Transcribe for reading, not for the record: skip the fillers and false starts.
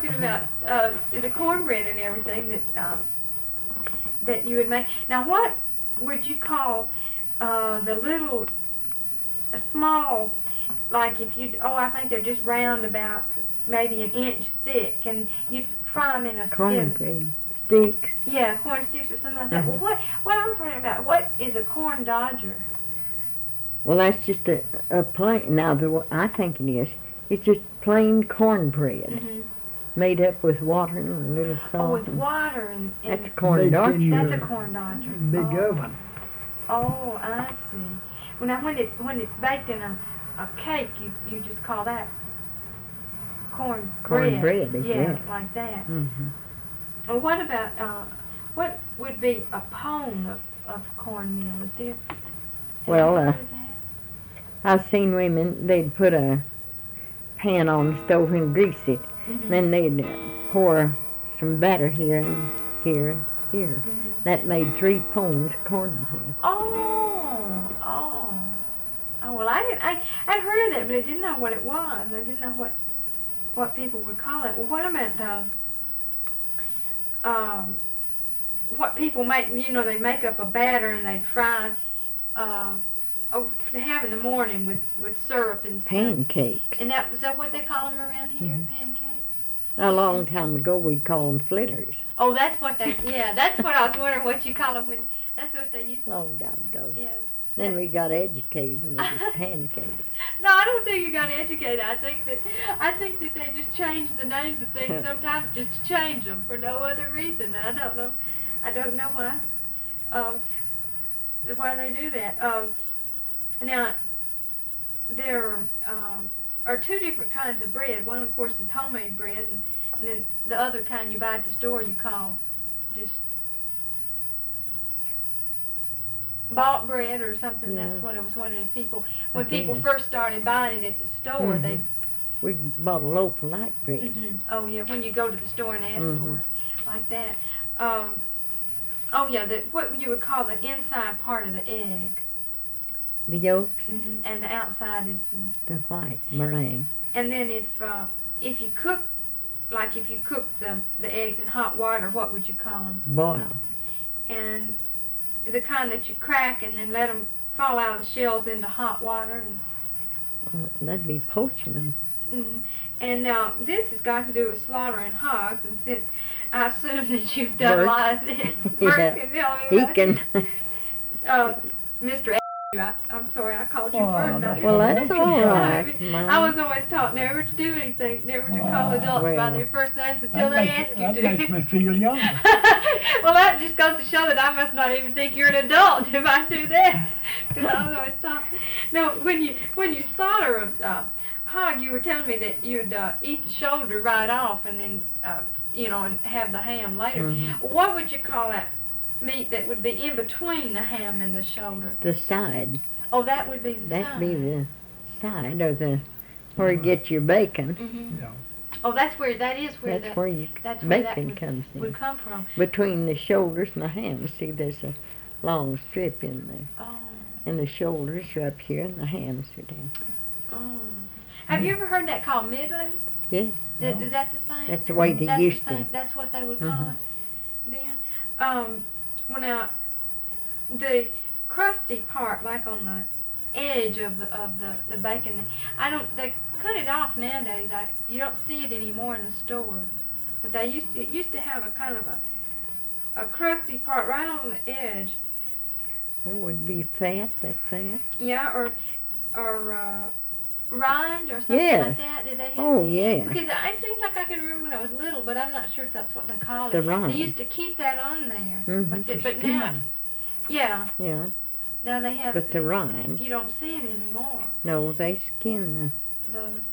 talking about the cornbread and everything that you would make. Now, what would you call the little small, like if you, I think they're just round about maybe an inch thick, and you fry them in a skillet. Cornbread sticks. Yeah, corn sticks or something like that. Well, what I was wondering about, what is a corn dodger? Well, that's just a plain, now I think it is, it's just plain cornbread. Mm-hmm. Made up with water and a little salt. Oh, with water and That's a corn dodger. That's a corn dodger. Big oven. Oh, I see. Well, now when it's baked in a cake, you just call that corn bread. Cornbread, yeah, like that. Mm-hmm. Well, what about what would be a pone of cornmeal? Is there? Well, I've seen women, they'd put a pan on the stove and grease it. Mm-hmm. Then they'd pour some batter here and here and here. Mm-hmm. That made 3 pones of cornbread. Oh, well, I'd heard of that, but I didn't know what it was. I didn't know what people would call it. Well, what about what people make? You know, they make up a batter and they'd fry to have in the morning with syrup and stuff. Pancakes. And was that what they call them around here? Mm-hmm. Pancakes. A long time ago, we'd call them flitters. Oh, that's what that's what I was wondering what you call them when. That's what they used to. Long time ago. Yeah. Then we got educated and it was pancakes. No, I don't think you got educated. I think that they just changed the names of things sometimes just to change them for no other reason. I don't know why. Why they do that. Now, there are 2 different kinds of bread. One, of course, is homemade bread, and then the other kind you buy at the store you call just bought bread or something. Yeah. That's what I was wondering if when people first started buying it at the store, Mm-hmm. they. We bought a loaf of light bread. Mm-hmm. Oh yeah, when you go to the store and ask Mm-hmm. for it, like that. Oh yeah, what you would call the inside part of the egg. The yolks, And the outside is the white meringue. And then if you cook the eggs in hot water, what would you call them? Boil. And the kind that you crack and then let them fall out of the shells into hot water. That'd be poaching them. And now this has got to do with slaughtering hogs, and since I assume that you've done a lot of this, Bert can tell me He about can. Mr. I'm sorry, I called you Bert. Well, that's all right. I was always taught never to do anything, never to call adults by their first names until they ask you to. That makes me feel young. Well, that just goes to show that I must not even think you're an adult if I do that, because I was always taught. No, when you slaughter a hog, you were telling me that you'd eat the shoulder right off and then and have the ham later. Mm-hmm. What would you call that meat that would be in between the ham and the shoulder? The side. Oh, that would be the side. That'd be the side, or where you get your bacon. Mm-hmm. Yeah. Oh, that's where Bacon that comes in. would come from. Between the shoulders and the ham. See, there's a long strip in there. Oh. And the shoulders are up here and the hams are down. Oh. Have you ever heard that called middling? Yes. Is that the same? That's the way they That's used the same, to. That's what they would call Mhm. it then? Well now, the crusty part, like on the edge of the bacon, they cut it off nowadays. You don't see it anymore in the store. But it used to have a kind of a crusty part right on the edge. Oh, it'd be fat, that fat. Yeah, or rind or something Yeah. like that. Did they have? Oh, yeah. Because it seems like I could remember when I was little, but I'm not sure if that's what they call it. The rind. They used to keep that on there. Mhm. But now, yeah, Yeah, now they have. but the rind, You don't see it anymore. no, they skin The